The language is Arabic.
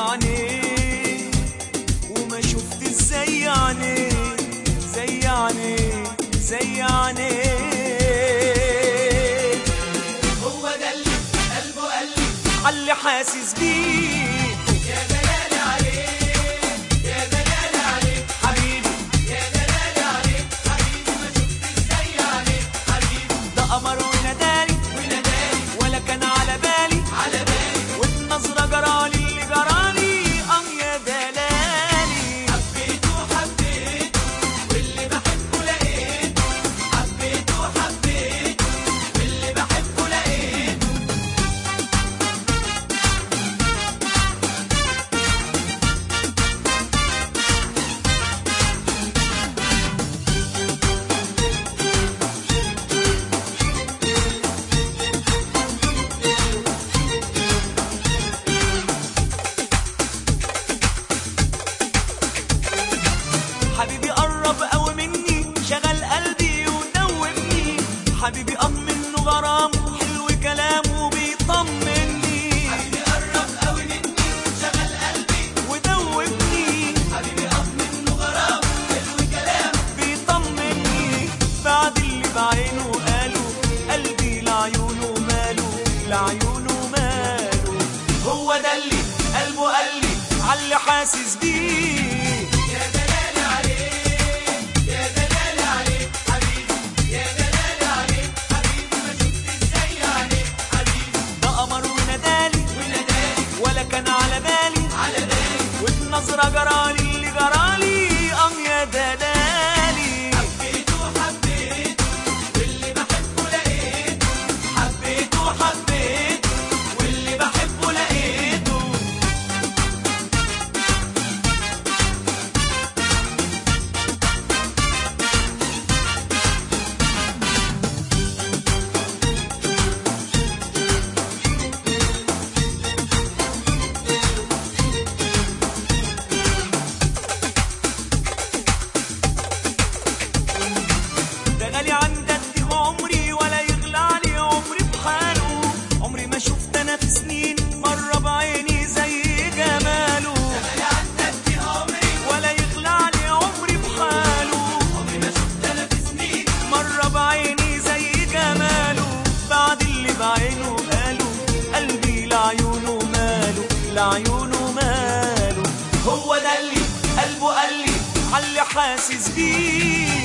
عينيه وما شفت زي عينيه زي عينيه زي عينيه. هو ده اللي قلبه قلبي عاللي حاسس بيه. يا دلالي عليه يا دلالي عليه حبيبي يا دلالي عليه حبيبي ما شفتش زي عليه حبيبي. ده قمر ونادالي ونادالي ولا كان على بالي على بالي والنظرة جرالي اللي جرالي يا دلالي. حبيته حبيته واللي بحبه لقيته حبيته حبيته واللي بحبه لقيته. حبيبي قرب قوي مني شغل قلبي ودوبني. حبيبي منه غرام حلو كلامه بيطمني. حبيبي قرب قوي مني شغل قلبي ودوبني حبيبي منه غرام حلو كلام بيطمني. بعد اللي بعينه قالوا قلبي لعيونه ماله لعيونه ماله. هو ده اللي قلبه قلبي عاللي حاسس بيه. يا دلالي عليه يا دلالي عليه حبيبي يا دلالي عليه حبيبي ما شفتش زي عليه حبيبي. ده قمر ونادالي ونادالي ولا كان على بالي على بالي والنظرة جرالي اللي جرالي يا دلالي. حبيته حبيته واللي بحبه لقيته حبيته حبيته واللي بحبه لقيته. ده غالي عندك عمري ولا يغلى علي عمري بحاله. عمري ما شفت انا في سنين مرة بعيني زي جماله. غالي عندك دي عمري ولا يغلى علي عمري بحاله. عمري ما شفت انا في سنين مرة بعيني زي جماله. بعد اللي بعينه قالوا قلبي لعيونه ماله لعيونه ماله. هو ده اللي قلبه قالي عاللي حاسس بيه.